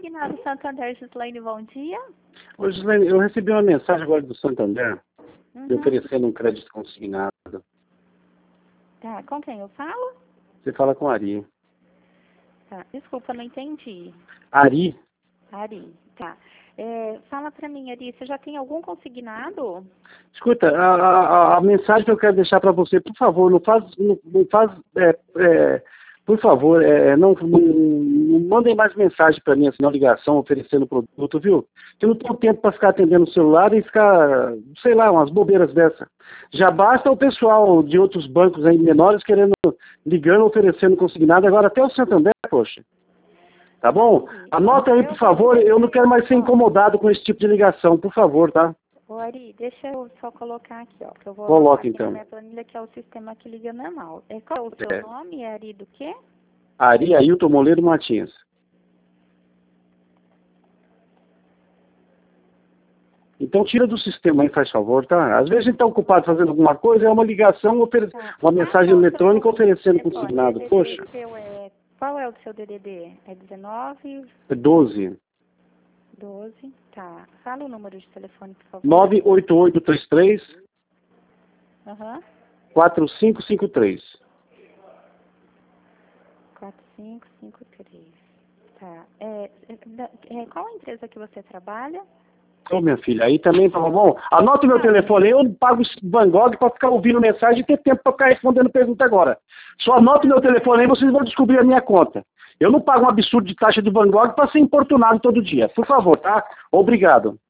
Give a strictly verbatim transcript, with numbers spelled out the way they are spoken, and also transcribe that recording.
consignado Santander, Gislaine, bom dia. Ô, Gislaine, eu recebi uma mensagem agora do Santander, Uhum. me oferecendo um crédito consignado. Tá, com quem eu falo? Você fala com a Ari. Tá, desculpa, não entendi. Ari? Ari, tá. É, fala pra mim, Ari, você já tem algum consignado? Escuta, a, a, a mensagem que eu quero deixar para você, por favor, não faz, não, não faz, é, é, por favor, é, não, não, não mandem mais mensagem para mim, assim, na ligação, oferecendo produto, viu? Eu não tenho tempo para ficar atendendo o celular e ficar, sei lá, umas bobeiras dessa. Já basta o pessoal de outros bancos aí menores querendo, ligando, oferecendo consignado, agora até o Santander, poxa. Tá bom? Anota aí, por favor, eu não quero mais ser incomodado com esse tipo de ligação, por favor, tá? Ô, Ari, deixa eu só colocar aqui, ó, que eu vou Coloque, aqui então. na minha planilha, que é o sistema que liga normal. É, qual é o seu É. nome, Ari, do quê? Ari Ailton Moleiro Martins. Então tira do sistema aí, faz favor, tá? Às vezes a gente está ocupado fazendo alguma coisa, é uma ligação, ofere... Tá. uma mensagem Ah, eletrônica seu oferecendo telefone, consignado. D D D Poxa, seu é... Qual é o seu D D D? É dezenove, doze. doze, tá. Fala o número de telefone, por favor. nove oito oito três três Aham. quatro cinco cinco três. quatro cinco cinco três. Tá. É, é, qual a empresa que você trabalha? Ô, minha filha, aí também, tá bom? Anota o meu telefone aí, eu pago Van Gogh para ficar ouvindo mensagem e ter tempo para ficar respondendo pergunta agora. Só anota o meu telefone aí, vocês vão descobrir a minha conta. Eu não pago um absurdo de taxa de Van Gogh para ser importunado todo dia. Por favor, tá? Obrigado.